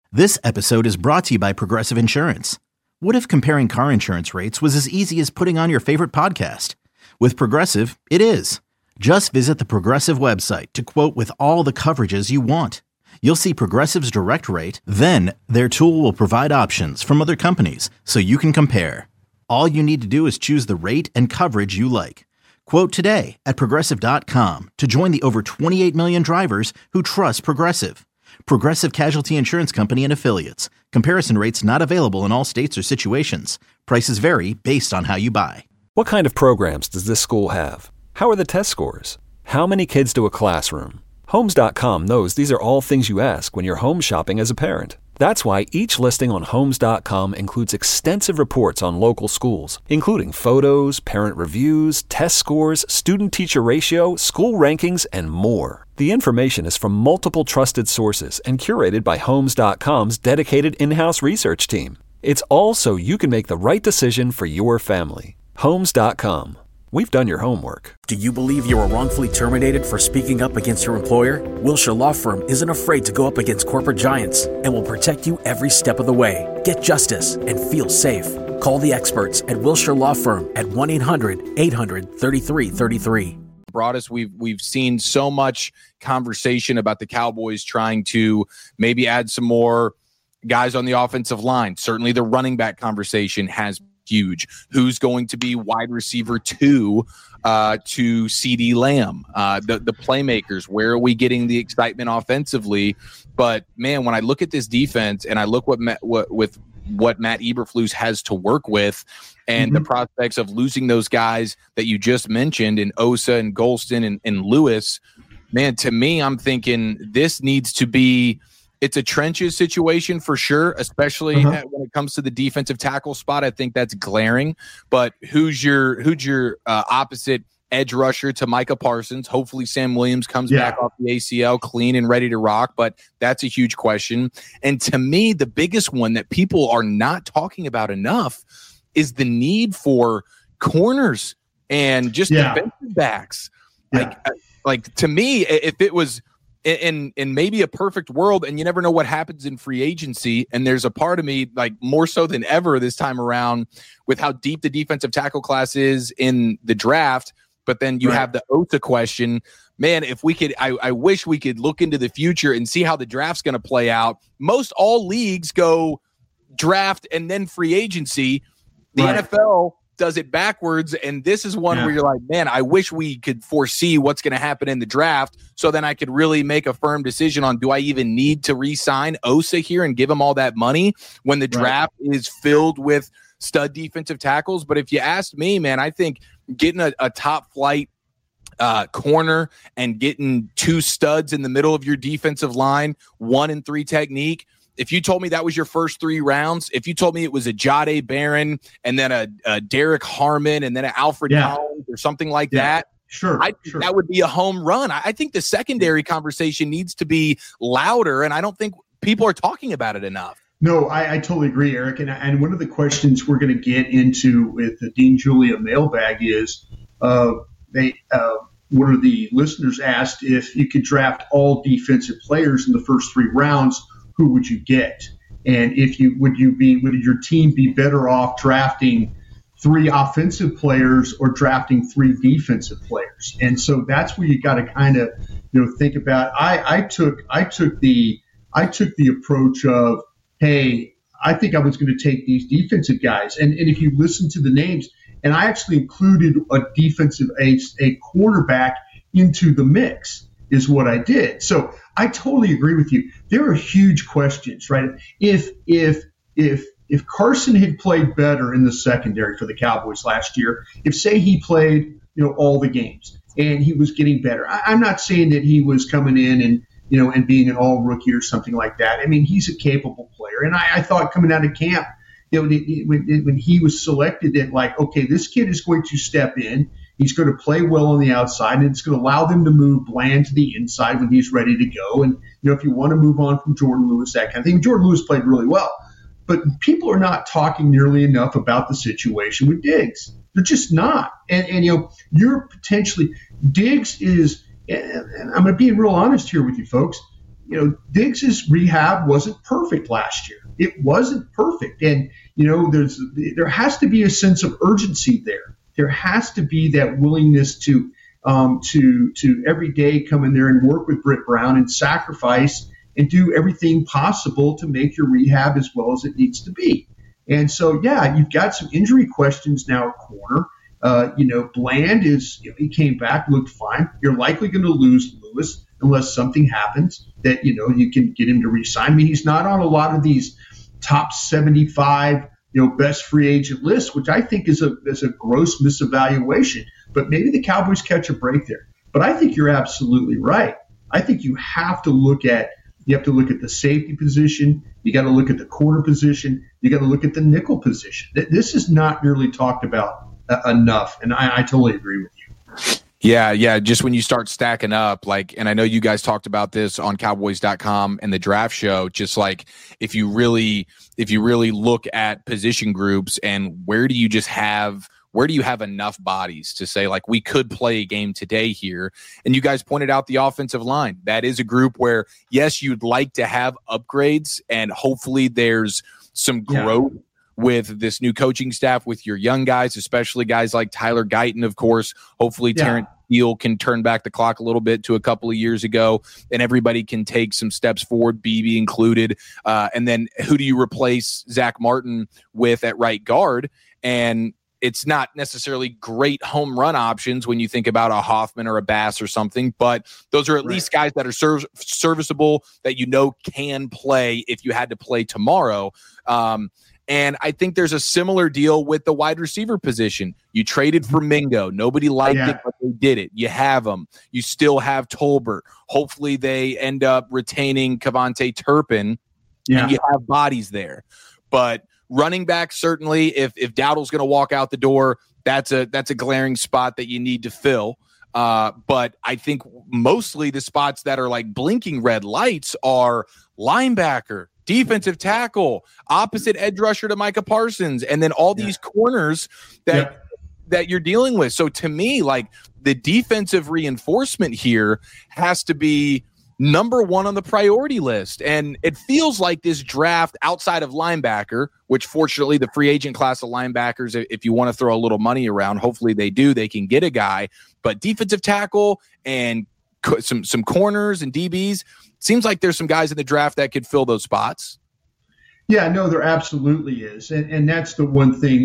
This episode is brought to you by Progressive Insurance. What if comparing car insurance rates was as easy as putting on your favorite podcast? With Progressive, it is. Just visit the Progressive website to quote with all the coverages you want. You'll see Progressive's direct rate, then their tool will provide options from other companies so you can compare. All you need to do is choose the rate and coverage you like. Quote today at Progressive.com to join the over 28 million drivers who trust Progressive. Progressive Casualty Insurance Company and Affiliates. Comparison rates not available in all states or situations. Prices vary based on how you buy. What kind of programs does this school have? How are the test scores? How many kids do a classroom? Homes.com knows these are all things you ask when you're home shopping as a parent. That's why each listing on Homes.com includes extensive reports on local schools, including photos, parent reviews, test scores, student-teacher ratio, school rankings, and more. The information is from multiple trusted sources and curated by Homes.com's dedicated in-house research team. It's all so you can make the right decision for your family. Homes.com. We've done your homework. Do you believe you were wrongfully terminated for speaking up against your employer? Wilshire Law Firm isn't afraid to go up against corporate giants and will protect you every step of the way. Get justice and feel safe. Call the experts at Wilshire Law Firm at 1-800-800-3333. Broadus, we've seen so much conversation about the Cowboys trying to maybe add some more guys on the offensive line. Certainly the running back conversation has been huge. Who's going to be wide receiver 2 to CD Lamb? The playmakers, where are we getting the excitement offensively? But man, when I look at this defense and I look what Matt Eberflus has to work with, and the prospects of losing those guys that you just mentioned in Osa and Golston and Lewis, man, to me, I'm thinking this needs to be. It's a trenches situation for sure, especially when it comes to the defensive tackle spot. I think that's glaring. But who's your opposite edge rusher to Micah Parsons? Hopefully Sam Williams comes back off the ACL clean and ready to rock, but that's a huge question. And to me, the biggest one that people are not talking about enough is the need for corners and just defensive backs. Like to me, if it was in maybe a perfect world, and you never know what happens in free agency, and there's a part of me, like more so than ever this time around, with how deep the defensive tackle class is in the draft, but then you have the Osa question. Man, if we could, I wish we could look into the future and see how the draft's going to play out. Most all leagues go draft and then free agency. The NFL does it backwards, and this is one where you're like, man, I wish we could foresee what's going to happen in the draft, so then I could really make a firm decision on, do I even need to re-sign Osa here and give him all that money when the draft is filled with stud defensive tackles? But if you asked me, man, I think getting a top flight corner and getting 2 studs in the middle of your defensive line, 1 and 3 technique. If you told me that was your first 3 rounds, if you told me it was a Jahdae Barron and then a Derek Harmon and then an Alfred Collins or something like that, that would be a home run. I think the secondary conversation needs to be louder, and I don't think people are talking about it enough. No, I totally agree, Eric. And one of the questions we're going to get into with the Dean Julia mailbag is one of the listeners asked, if you could draft all defensive players in the first 3 rounds, who would you get? And would your team be better off drafting 3 offensive players or drafting 3 defensive players? And so that's where you got to kind of think about. I took the approach of, hey, I think I was going to take these defensive guys, and if you listen to the names, and I actually included a quarterback into the mix, is what I did. So I totally agree with you. There are huge questions, right? If Carson had played better in the secondary for the Cowboys last year, if say he played, all the games and he was getting better, I'm not saying that he was coming in and being an all rookie or something like that. I mean, he's a capable player, and I thought coming out of camp, when he was selected, that like, okay, this kid is going to step in. He's going to play well on the outside, and it's going to allow them to move Bland to the inside when he's ready to go. And, if you want to move on from Jordan Lewis, that kind of thing. Jordan Lewis played really well. But people are not talking nearly enough about the situation with Diggs. They're just not. And you're potentially – Diggs is – and I'm going to be real honest here with you folks. Diggs' rehab wasn't perfect last year. It wasn't perfect. And, there has to be a sense of urgency there. There has to be that willingness to every day come in there and work with Britt Brown and sacrifice and do everything possible to make your rehab as well as it needs to be. And so, you've got some injury questions now at corner. Bland he came back, looked fine. You're likely going to lose Lewis unless something happens that, you can get him to resign. I mean, he's not on a lot of these top 75, best free agent lists, which I think is a gross misevaluation. But maybe the Cowboys catch a break there. But I think you're absolutely right. I think you have to look at the safety position. You got to look at the corner position. You got to look at the nickel position. This is not nearly talked about enough, and I totally agree with you. Yeah. Just when you start stacking up, and I know you guys talked about this on Cowboys.com and the draft show, just like if you really look at position groups and where do you have enough bodies to say, we could play a game today here? And you guys pointed out the offensive line. That is a group where, yes, you'd like to have upgrades, and hopefully there's some growth with this new coaching staff, with your young guys, especially guys like Tyler Guyton, of course. Hopefully Terrence Steele can turn back the clock a little bit to a couple of years ago, and everybody can take some steps forward, BB included. And then who do you replace Zach Martin with at right guard? And it's not necessarily great home run options when you think about a Hoffman or a Bass or something, but those are at least guys that are serviceable, that can play if you had to play tomorrow. And I think there's a similar deal with the wide receiver position. You traded for Mingo. Nobody liked it, but they did it. You have them. You still have Tolbert. Hopefully they end up retaining Kevontae Turpin, and you have bodies there. But running back, certainly, if Dowdle's going to walk out the door, that's a glaring spot that you need to fill. But I think mostly the spots that are blinking red lights are linebacker, defensive tackle, opposite edge rusher to Micah Parsons, and then all these corners that you're dealing with. So to me, the defensive reinforcement here has to be number one on the priority list. And it feels like this draft outside of linebacker, which fortunately the free agent class of linebackers, if you want to throw a little money around, hopefully they do, they can get a guy. But defensive tackle and some corners and DBs, seems like there's some guys in the draft that could fill those spots. Yeah, no, there absolutely is. And that's the one thing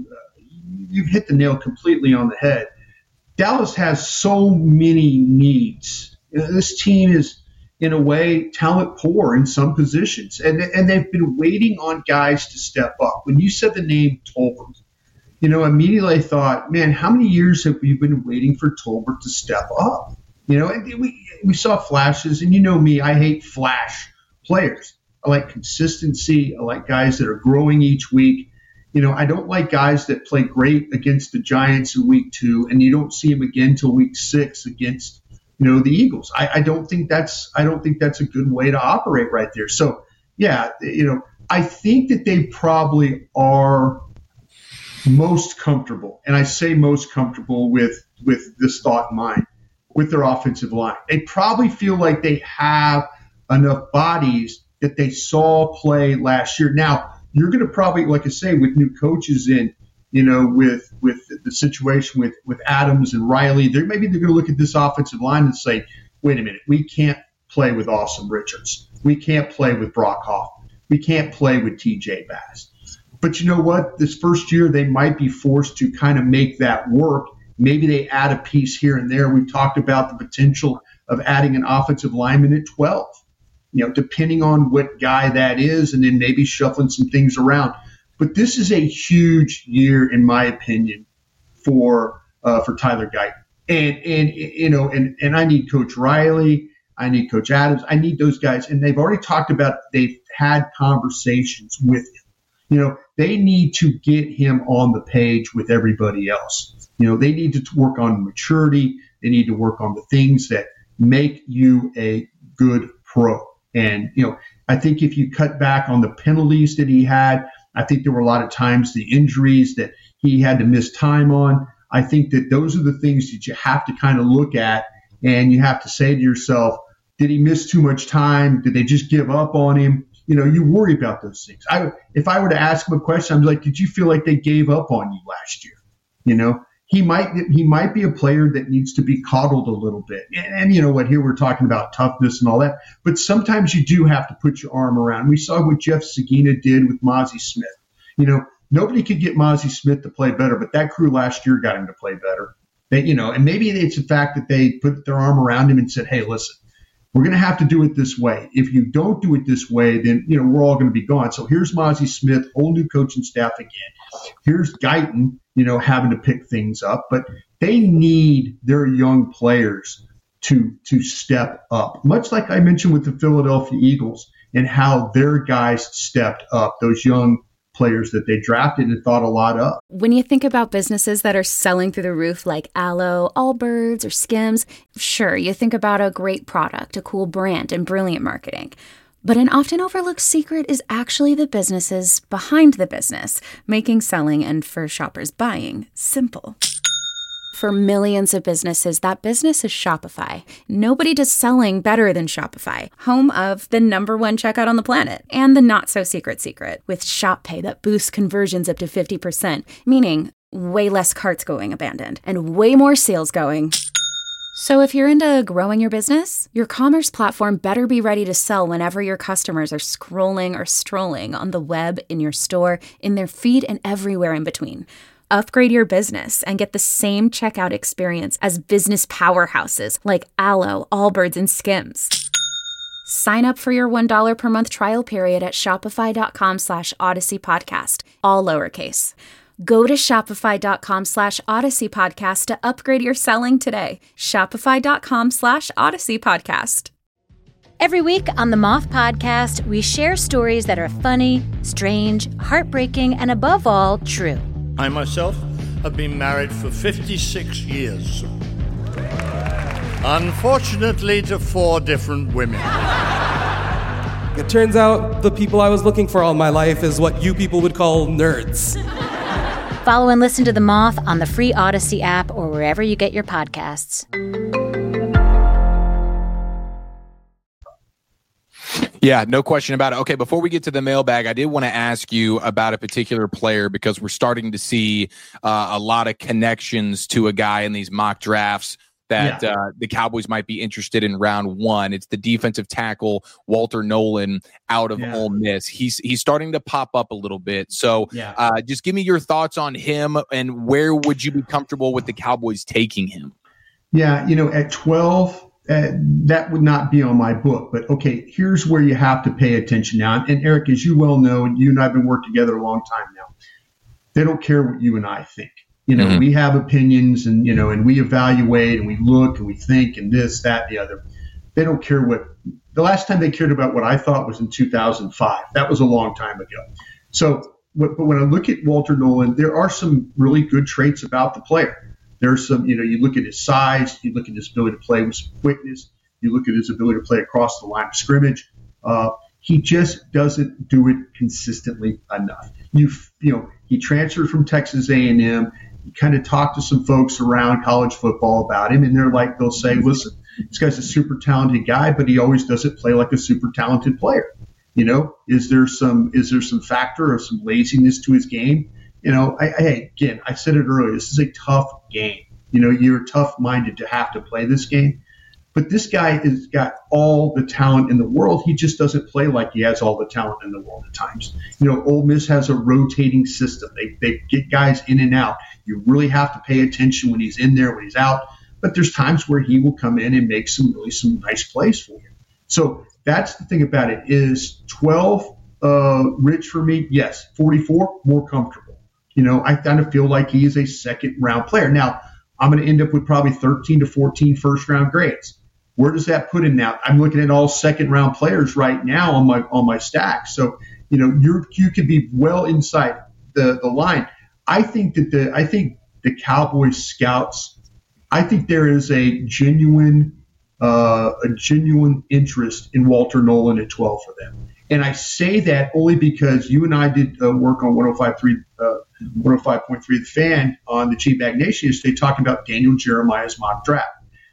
you've hit the nail completely on the head. Dallas has so many needs. This team is, in a way, talent poor in some positions. And they've been waiting on guys to step up. When you said the name Tolbert, immediately I thought, man, how many years have we been waiting for Tolbert to step up? And we saw flashes, and me, I hate flash players. I like consistency. I like guys that are growing each week. I don't like guys that play great against the Giants in week 2, and you don't see them again till week 6 against, the Eagles. I don't think that's a good way to operate right there. So, I think that they probably are most comfortable, and I say most comfortable with this thought in mind, with their offensive line. They probably feel like they have enough bodies that they saw play last year. Now, you're going to probably, like I say, with new coaches in, with the situation with Adams and Riley, they're going to look at this offensive line and say, wait a minute, we can't play with Austin Richards. We can't play with Brock Hoffman. We can't play with TJ Bass. But you know what? This first year, they might be forced to kind of make that work. Maybe they add a piece here and there. We've talked about the potential of adding an offensive lineman at 12, depending on what guy that is, and then maybe shuffling some things around. But this is a huge year, in my opinion, for Tyler Guyton. And I need Coach Riley. I need Coach Adams. I need those guys. And they've already talked about, they've had conversations with him. They need to get him on the page with everybody else. They need to work on maturity. They need to work on the things that make you a good pro. And, I think if you cut back on the penalties that he had, I think there were a lot of times the injuries that he had to miss time on. I think that those are the things that you have to kind of look at, and you have to say to yourself, Did he miss too much time? Did they just give up on him? You worry about those things. If I were to ask him a question, I'm like, did you feel like they gave up on you last year? He might be a player that needs to be coddled a little bit. And you know what? Here we're talking about toughness and all that, but sometimes you do have to put your arm around. We saw what Jeff Sagina did with Mazi Smith. Nobody could get Mazi Smith to play better, but that crew last year got him to play better. And maybe it's the fact that they put their arm around him and said, hey, listen, we're going to have to do it this way. If you don't do it this way, then, we're all going to be gone. So here's Mazi Smith, whole new coaching staff again. Here's Guyton, having to pick things up. But they need their young players to step up, much like I mentioned with the Philadelphia Eagles and how their guys stepped up, those young players that they drafted and thought a lot of. When you think about businesses that are selling through the roof like Aloe, Allbirds, or Skims, sure, you think about a great product, a cool brand, and brilliant marketing. But an often overlooked secret is actually the businesses behind the business, making selling and for shoppers buying simple. For millions of businesses, that business is Shopify. Nobody does selling better than Shopify, home of the #1 checkout on the planet, and the not-so-secret secret, with Shop Pay that boosts conversions up to 50%, meaning way less carts going abandoned, and way more sales going. So if you're into growing your business, your commerce platform better be ready to sell whenever your customers are scrolling or strolling on the web, in your store, in their feed, and everywhere in between. Upgrade your business and get the same checkout experience as business powerhouses like Aloe, Allbirds, and Skims. Sign up for your $1 per month trial period at shopify.com/Odyssey Podcast, all lowercase. Go to shopify.com/Odyssey Podcast to upgrade your selling today. Shopify.com/Odyssey Podcast. Every week on the Moth Podcast, we share stories that are funny, strange, heartbreaking, and above all, true. I myself have been married for 56 years. Unfortunately, to 4 different women. It turns out the people I was looking for all my life is what you people would call nerds. Follow and listen to The Moth on the free Odyssey app or wherever you get your podcasts. Yeah, no question about it. Okay, before we get to the mailbag, I did want to ask you about a particular player because we're starting to see a lot of connections to a guy in these mock drafts that the Cowboys might be interested in round 1. It's the defensive tackle, Walter Nolan, out of Ole Miss. He's starting to pop up a little bit. So just give me your thoughts on him and where would you be comfortable with the Cowboys taking him? Yeah, at 12, that would not be on my book. But, okay, here's where you have to pay attention now. And, Eric, as you well know, and you and I have been working together a long time now, they don't care what you and I think. We have opinions and, and we evaluate and we look and we think and this, that, the other. They don't care the last time they cared about what I thought was in 2005. That was a long time ago. So, but when I look at Walter Nolan, there are some really good traits about the player. There's some, you look at his size, you look at his ability to play with some quickness, you look at his ability to play across the line of scrimmage. He just doesn't do it consistently enough. He transferred from Texas A&M. You kind of talk to some folks around college football about him, and they'll say, listen, this guy's a super talented guy, but he always doesn't play like a super talented player. Is there some factor of some laziness to his game? Again, I said it earlier, this is a tough game. You're tough-minded to have to play this game. But this guy has got all the talent in the world. He just doesn't play like he has all the talent in the world at times. Ole Miss has a rotating system. They get guys in and out. You really have to pay attention when he's in there, when he's out. But there's times where he will come in and make some nice plays for you. So that's the thing about it. Is 12 rich for me? Yes. 44, more comfortable. I kind of feel like he is a second-round player. Now, I'm going to end up with probably 13 to 14 first-round grades. Where does that put him now? I'm looking at all second-round players right now on my stack. So, you could be well inside the line. I think the Cowboys scouts, I think there is a genuine interest in Walter Nolan at 12 for them. And I say that only because you and I did work on 105.3 The Fan on the G-Bag Nation yesterday talking about Daniel Jeremiah's mock draft.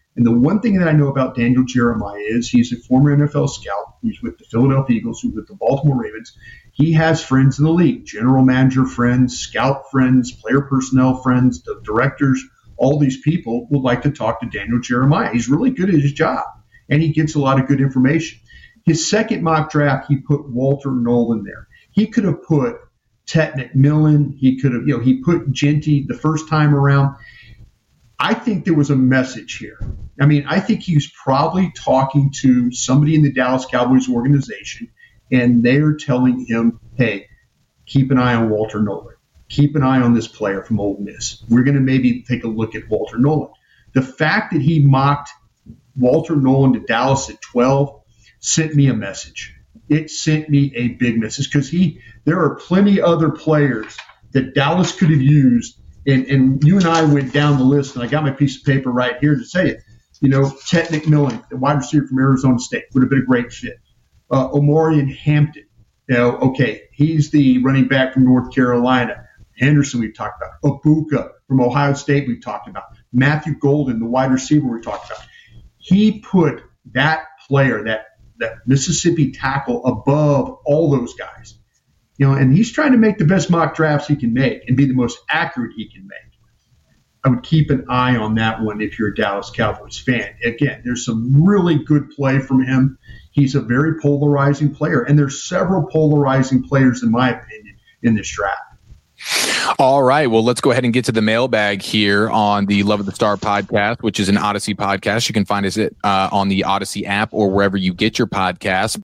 And the one thing that I know about Daniel Jeremiah is he's a former NFL scout. He's with the Philadelphia Eagles, who's with the Baltimore Ravens. He has friends in the league, general manager friends, scout friends, player personnel friends, the directors. All these people would like to talk to Daniel Jeremiah. He's really good at his job, and he gets a lot of good information. His second mock draft, he put Walter Nolan there. He could have put Tet McMillan. He could have, he put Genty the first time around. I think there was a message here. I mean, I think he was probably talking to somebody in the Dallas Cowboys organization, and they're telling him, hey, keep an eye on Walter Nolan. Keep an eye on this player from Ole Miss. We're going to maybe take a look at Walter Nolan. The fact that he mocked Walter Nolan to Dallas at 12 sent me a message. It sent me a big message because there are plenty other players that Dallas could have used. And you and I went down the list, and I got my piece of paper right here to say it. Tet McMillan, the wide receiver from Arizona State, would have been a great fit. Omarion Hampton, he's the running back from North Carolina. Henderson, we've talked about. Ibuka from Ohio State, we've talked about. Matthew Golden, the wide receiver, we talked about. He put that player, that Mississippi tackle, above all those guys. And he's trying to make the best mock drafts he can make and be the most accurate he can make. I would keep an eye on that one if you're a Dallas Cowboys fan. Again, there's some really good play from him. He's a very polarizing player, and there's several polarizing players, in my opinion, in this draft. All right. Well, let's go ahead and get to the mailbag here on the Love of the Star podcast, which is an Odyssey podcast. You can find us on the Odyssey app or wherever you get your podcasts.